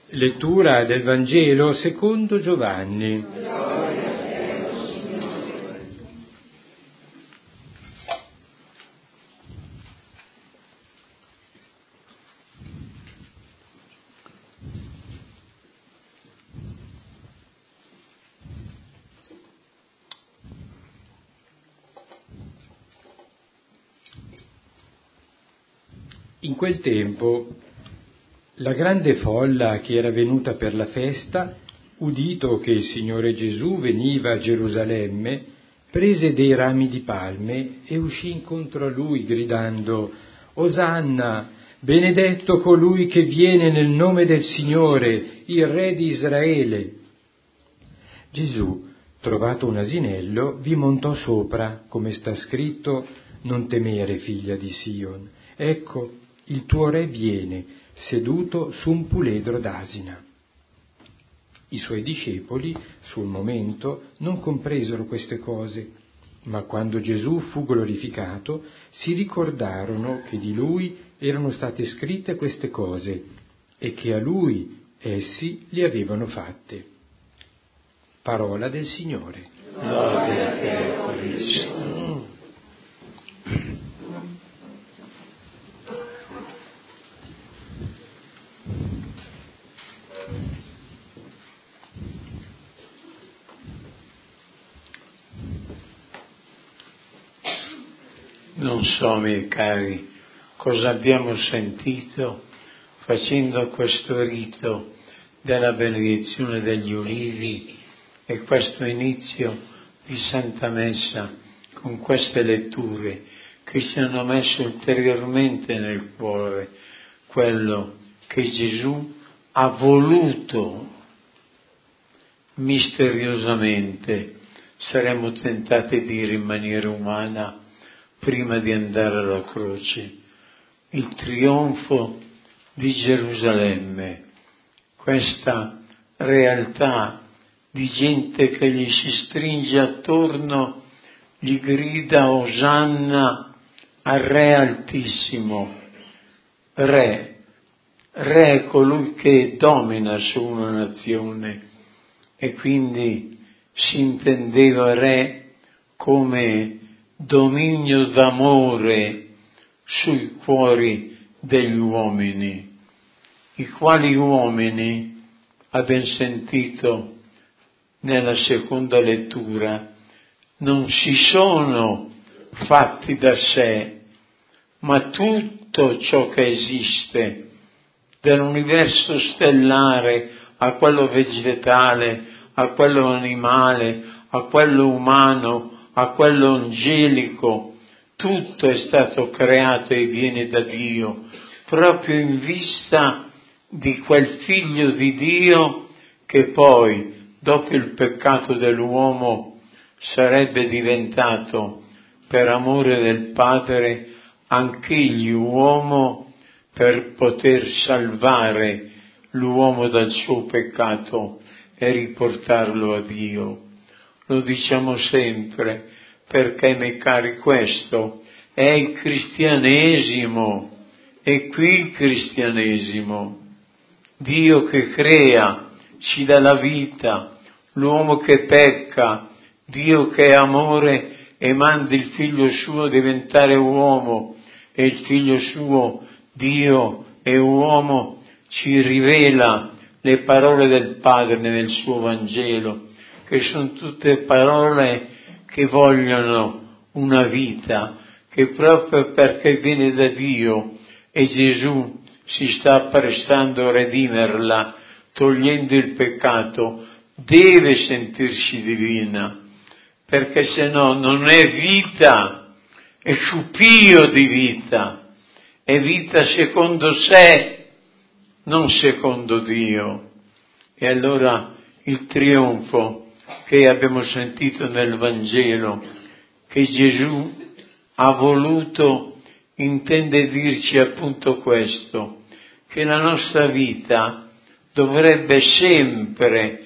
Lettura del Vangelo secondo Giovanni. In quel tempo la grande folla che era venuta per la festa, udito che il Signore Gesù veniva a Gerusalemme, prese dei rami di palme e uscì incontro a lui gridando: Osanna, benedetto colui che viene nel nome del Signore, il Re di Israele. Gesù, trovato un asinello, vi montò sopra, come sta scritto: non temere, figlia di Sion, ecco, il tuo Re viene, seduto su un puledro d'asina. I suoi discepoli, sul momento, non compresero queste cose, ma quando Gesù fu glorificato, si ricordarono che di lui erano state scritte queste cose e che a lui essi le avevano fatte. Parola del Signore. Gloria a te, Cristo. Non so, miei cari, cosa abbiamo sentito facendo questo rito della benedizione degli ulivi e questo inizio di Santa Messa con queste letture che ci hanno messo ulteriormente nel cuore quello che Gesù ha voluto misteriosamente, saremmo tentati a dire in maniera umana, prima di andare alla croce, il trionfo di Gerusalemme, questa realtà di gente che gli si stringe attorno, gli grida Osanna al Re Altissimo. Re è colui che domina su una nazione e quindi si intendeva Re come dominio d'amore sui cuori degli uomini, i quali uomini, abbiamo sentito nella seconda lettura, non si sono fatti da sé, ma tutto ciò che esiste, dall'universo stellare a quello vegetale, a quello animale, a quello umano, a quello angelico, tutto è stato creato e viene da Dio, proprio in vista di quel figlio di Dio che poi, dopo il peccato dell'uomo, sarebbe diventato, per amore del Padre, anch'egli uomo per poter salvare l'uomo dal suo peccato e riportarlo a Dio. Lo diciamo sempre perché, miei cari, questo è il cristianesimo, è qui il cristianesimo. Dio che crea, ci dà la vita, l'uomo che pecca, Dio che è amore e manda il figlio suo a diventare uomo e il figlio suo, Dio e uomo, ci rivela le parole del Padre nel suo Vangelo, che sono tutte parole che vogliono una vita, che proprio perché viene da Dio e Gesù si sta prestando a redimerla, togliendo il peccato, deve sentirsi divina, perché se no non è vita, è sciupio di vita, è vita secondo sé, non secondo Dio. E allora il trionfo che abbiamo sentito nel Vangelo, che Gesù ha voluto, intende dirci appunto questo, che la nostra vita dovrebbe sempre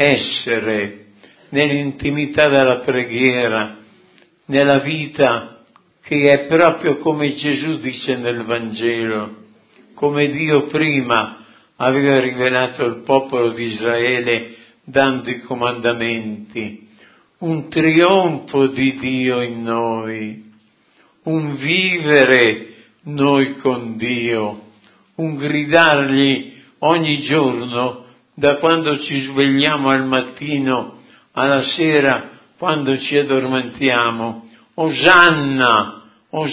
essere nell'intimità della preghiera, nella vita che è proprio come Gesù dice nel Vangelo, come Dio prima aveva rivelato al popolo di Israele dando i comandamenti. Un trionfo di Dio in noi, un vivere noi con Dio, un gridargli ogni giorno, da quando ci svegliamo al mattino alla sera, quando ci addormentiamo: Osanna,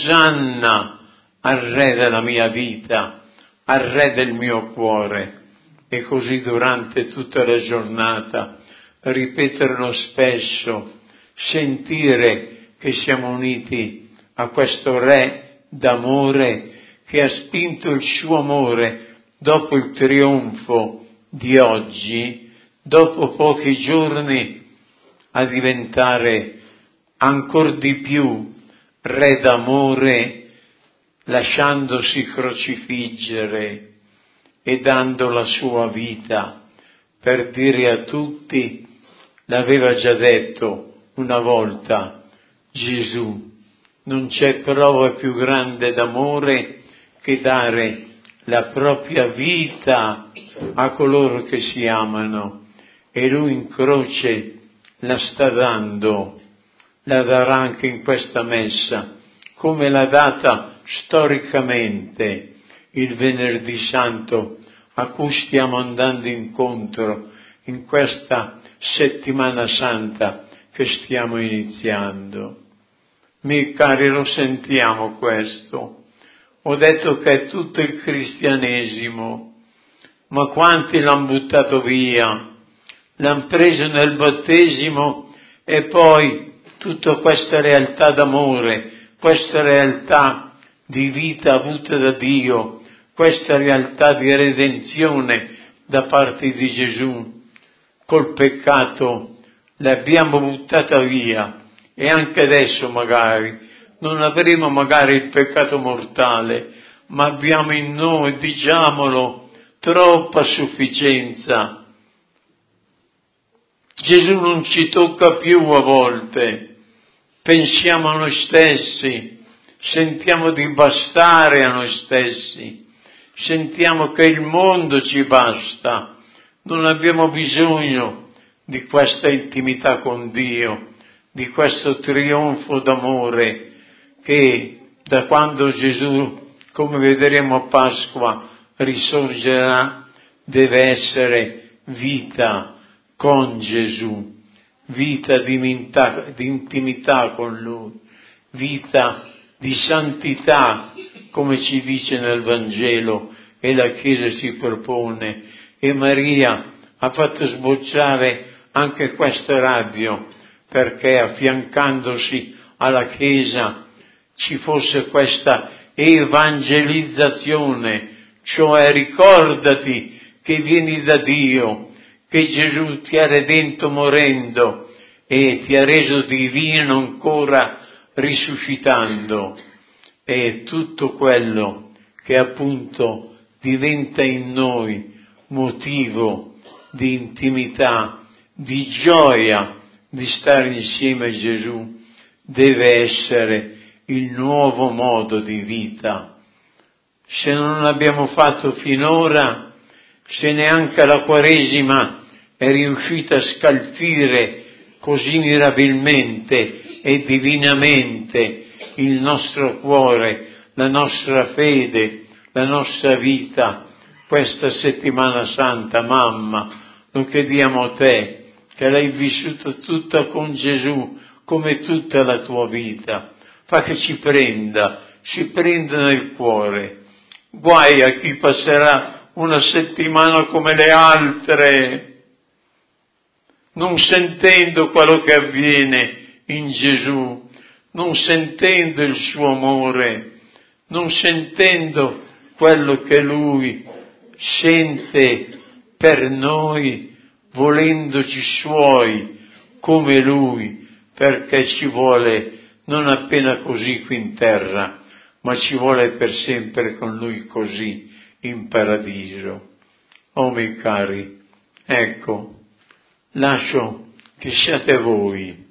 Osanna al Re della mia vita, al Re del mio cuore. E così durante tutta la giornata ripeterlo spesso, sentire che siamo uniti a questo Re d'amore che ha spinto il suo amore dopo il trionfo di oggi, dopo pochi giorni, a diventare ancor di più Re d'amore, lasciandosi crocifiggere e dando la sua vita per dire a tutti, l'aveva già detto una volta Gesù: non c'è prova più grande d'amore che dare la propria vita a coloro che si amano, e lui in croce la sta dando, la darà anche in questa messa, come l'ha data storicamente il Venerdì Santo a cui stiamo andando incontro in questa settimana santa che stiamo iniziando. Miei cari, lo sentiamo questo. Ho detto che è tutto il cristianesimo, ma quanti l'hanno buttato via, l'hanno preso nel battesimo, e poi tutta questa realtà d'amore, questa realtà di vita avuta da Dio, questa realtà di redenzione da parte di Gesù, col peccato l'abbiamo buttata via. E anche adesso magari non avremo magari il peccato mortale, ma abbiamo in noi, diciamolo, troppa sufficienza. Gesù non ci tocca più a volte, pensiamo a noi stessi, sentiamo di bastare a noi stessi, sentiamo che il mondo ci basta, non abbiamo bisogno di questa intimità con Dio, di questo trionfo d'amore che da quando Gesù, come vedremo a Pasqua, risorgerà, deve essere vita con Gesù, vita di intimità con Lui, vita di santità, come ci dice nel Vangelo e la Chiesa si propone. E Maria ha fatto sbocciare anche questa radio, perché affiancandosi alla Chiesa ci fosse questa evangelizzazione, cioè ricordati che vieni da Dio, che Gesù ti ha redento morendo e ti ha reso divino ancora risuscitando. E tutto quello che appunto diventa in noi motivo di intimità, di gioia, di stare insieme a Gesù, deve essere il nuovo modo di vita. Se non l'abbiamo fatto finora, se neanche la Quaresima è riuscita a scalfire così mirabilmente e divinamente il nostro cuore, la nostra fede, la nostra vita, questa settimana santa, mamma, lo chiediamo a te, che l'hai vissuta tutta con Gesù, come tutta la tua vita. Fa che ci prenda nel cuore. Guai a chi passerà una settimana come le altre, non sentendo quello che avviene in Gesù, non sentendo il suo amore, non sentendo quello che Lui sente per noi, volendoci suoi come Lui, perché ci vuole non appena così qui in terra, ma ci vuole per sempre con Lui così in paradiso. Oh miei cari, ecco, lascio che siate voi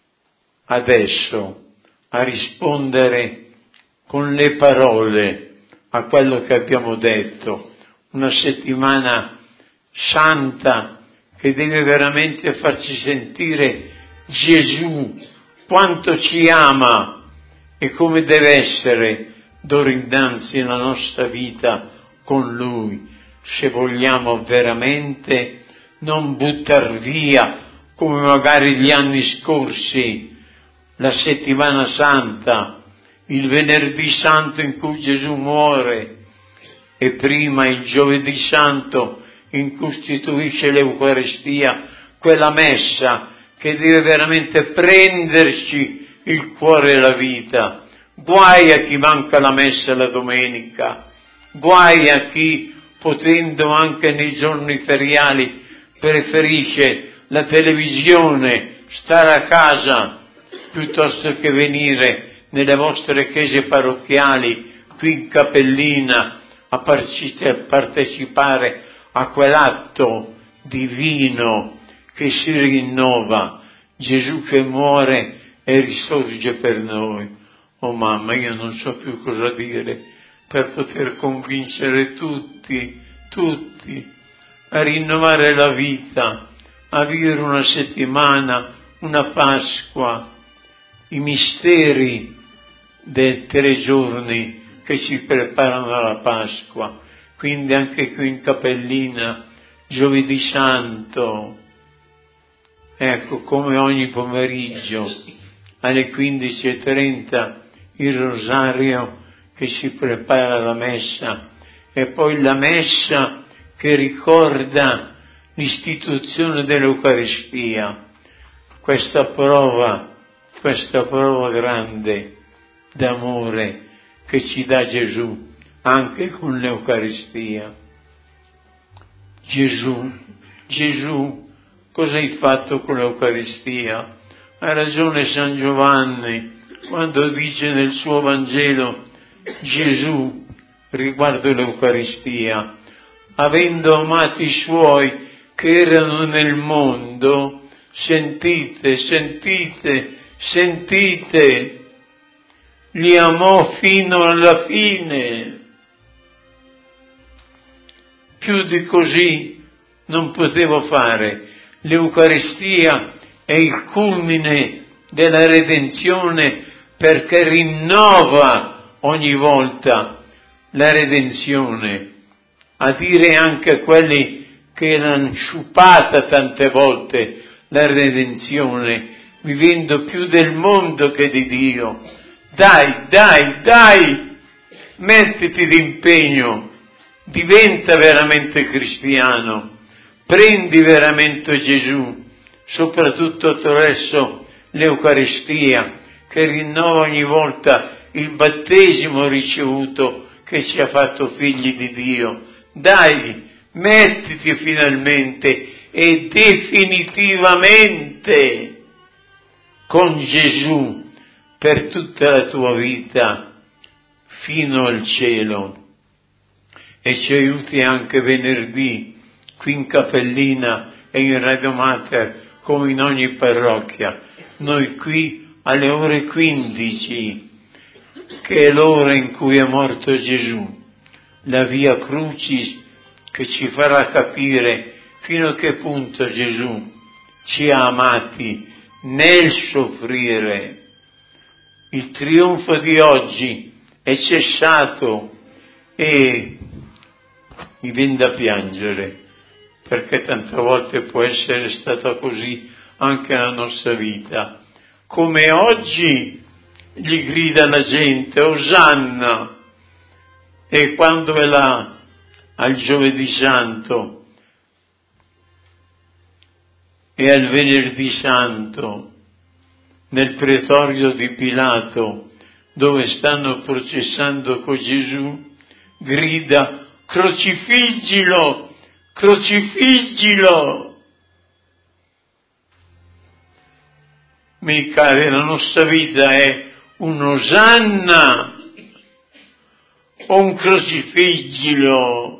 adesso a rispondere con le parole a quello che abbiamo detto, una settimana santa che deve veramente farci sentire Gesù quanto ci ama e come deve essere d'ora innanzi la nostra vita con Lui, se vogliamo veramente non buttar via, come magari gli anni scorsi, la settimana santa, il venerdì santo in cui Gesù muore e prima il giovedì santo in cui istituisce l'Eucaristia, quella messa che deve veramente prenderci il cuore e la vita. Guai a chi manca la messa la domenica, guai a chi, potendo anche nei giorni feriali, preferisce la televisione, stare a casa, piuttosto che venire nelle vostre chiese parrocchiali, qui in Capellina, a partecipare a quell'atto divino che si rinnova, Gesù che muore e risorge per noi. Oh mamma, io non so più cosa dire per poter convincere tutti a rinnovare la vita, a vivere una settimana, una Pasqua, i misteri dei 3 giorni che ci preparano alla Pasqua. Quindi anche qui in Capellina, giovedì santo, ecco, come ogni pomeriggio alle 15:30 il rosario che si prepara la messa e poi la messa che ricorda l'istituzione dell'Eucaristia, questa prova grande d'amore che ci dà Gesù anche con l'Eucaristia. Gesù, cosa hai fatto con l'Eucaristia? Ha ragione San Giovanni quando dice nel suo Vangelo Gesù riguardo l'Eucaristia, avendo amato i suoi che erano nel mondo, sentite, li amò fino alla fine. Più di così non potevo fare. L'Eucaristia è il culmine della redenzione perché rinnova ogni volta la redenzione. A dire anche a quelli che l'hanno sciupata tante volte la redenzione, vivendo più del mondo che di Dio. Dai, mettiti d'impegno, diventa veramente cristiano, prendi veramente Gesù, soprattutto attraverso l'Eucaristia, che rinnova ogni volta il battesimo ricevuto che ci ha fatto figli di Dio. Dai, mettiti finalmente e definitivamente con Gesù per tutta la tua vita fino al cielo. E ci aiuti anche venerdì qui in Capellina e in Radio Mater come in ogni parrocchia. Noi qui alle ore 15, che è l'ora in cui è morto Gesù, la Via Crucis che ci farà capire fino a che punto Gesù ci ha amati nel soffrire. Il trionfo di oggi è cessato e mi viene da piangere, perché tante volte può essere stata così anche la nostra vita. Come oggi gli grida la gente, Osanna, e quando è là al giovedì santo e al venerdì santo nel pretorio di Pilato, dove stanno processando con Gesù, grida, crocifiggilo! Miei cari, la nostra vita è un Osanna o un crocifiggilo?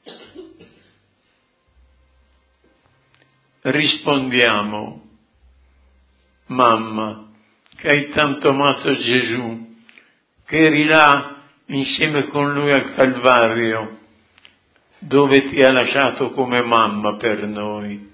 Rispondiamo, mamma, che hai tanto amato Gesù, che eri là insieme con lui al Calvario, dove ti ha lasciato come mamma per noi.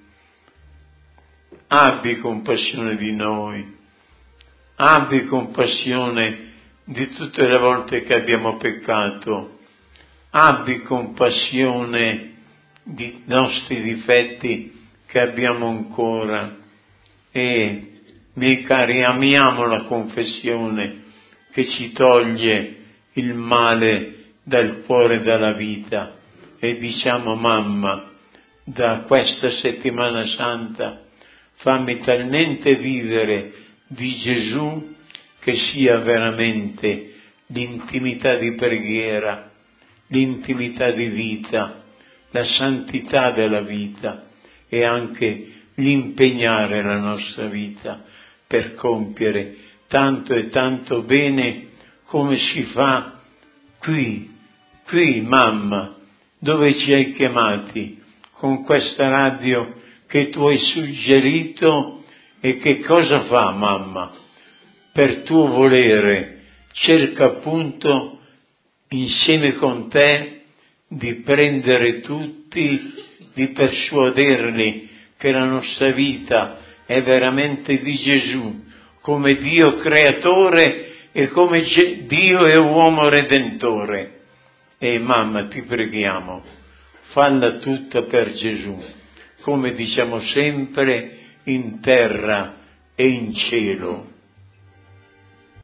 Abbi compassione di noi, abbi compassione di tutte le volte che abbiamo peccato, abbi compassione di nostri difetti che abbiamo ancora e, miei cari, amiamo la confessione che ci toglie il male dal cuore e dalla vita e diciamo: mamma, da questa settimana santa fammi talmente vivere di Gesù che sia veramente l'intimità di preghiera, l'intimità di vita, la santità della vita e anche l'impegnare la nostra vita per compiere tanto e tanto bene come si fa qui, mamma, dove ci hai chiamati, con questa radio che tu hai suggerito. E che cosa fa mamma? Per tuo volere cerca appunto insieme con te di prendere tutti, di persuaderli che la nostra vita è veramente di Gesù, come Dio creatore e come Dio e uomo redentore. E mamma, ti preghiamo, falla tutta per Gesù, come diciamo sempre, in terra e in cielo.